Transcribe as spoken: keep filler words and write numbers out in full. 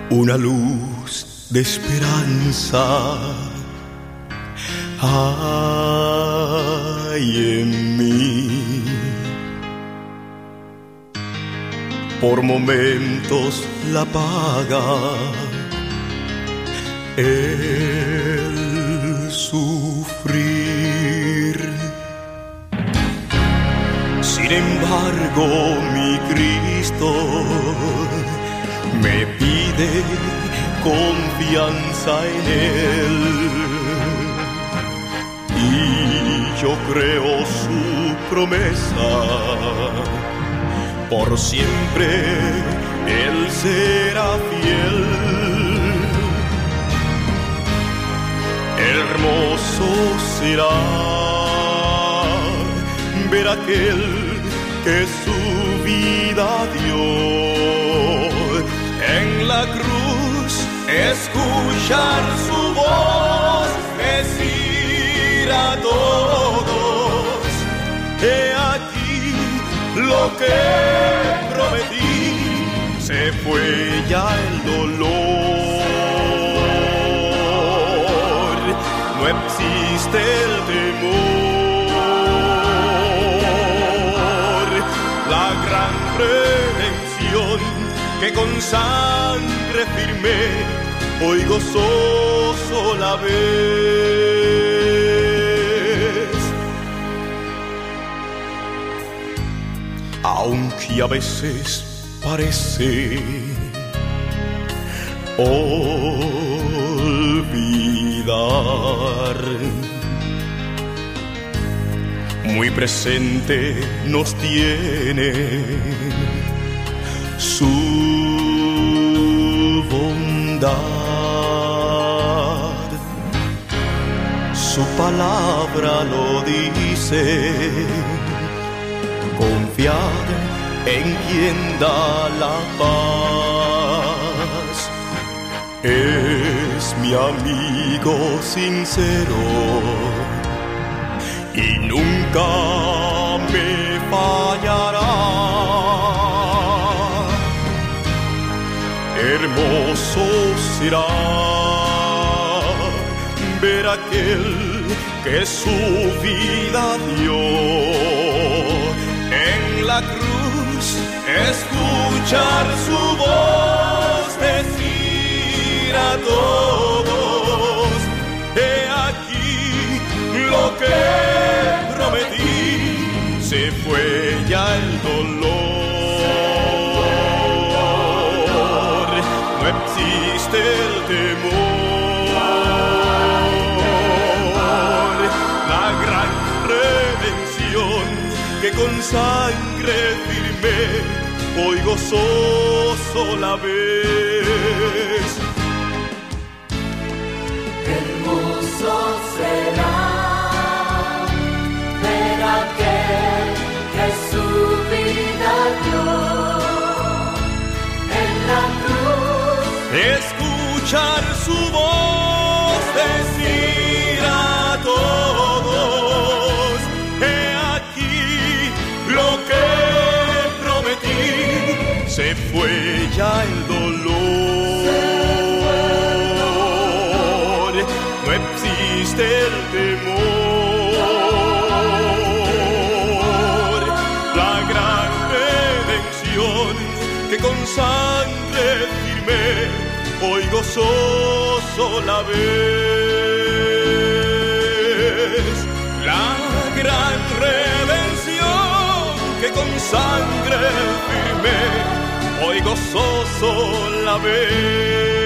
una luz de esperanza hay en mí. Por momentos la apaga el sufrir. Sin embargo, mi Cristo me pide confianza en Él, y yo creo su promesa. Por siempre Él será fiel. Hermoso será ver aquel que su vida dio en la cruz, escuchar su voz, decir a todos: he aquí lo que prometí, se fue ya el dolor, no existe el temor, la gran redención que con sangre firme hoy gozoso la ves. Aunque a veces parece olvidar, muy presente nos tiene su bondad. Su palabra lo dice: confiad en quien da la paz. Es mi amigo sincero y nunca me fallará. Hermoso será ver aquel que su vida dio en la cruz, escuchar su voz, decir a todos: he aquí lo que prometí, se fue ya el dolor, no existe el temor, la gran redención que con sangre firme hoy gozoso la ves. Hermoso será ver aquel que su vida dio en la cruz, escuchar su voz, decir a todos: he aquí lo que prometí, se fue ya el dolor, no existe el temor, la gran redención que con sangre firme hoy gozoso la ves. La gran redención que con sangre firme hoy gozoso la ves.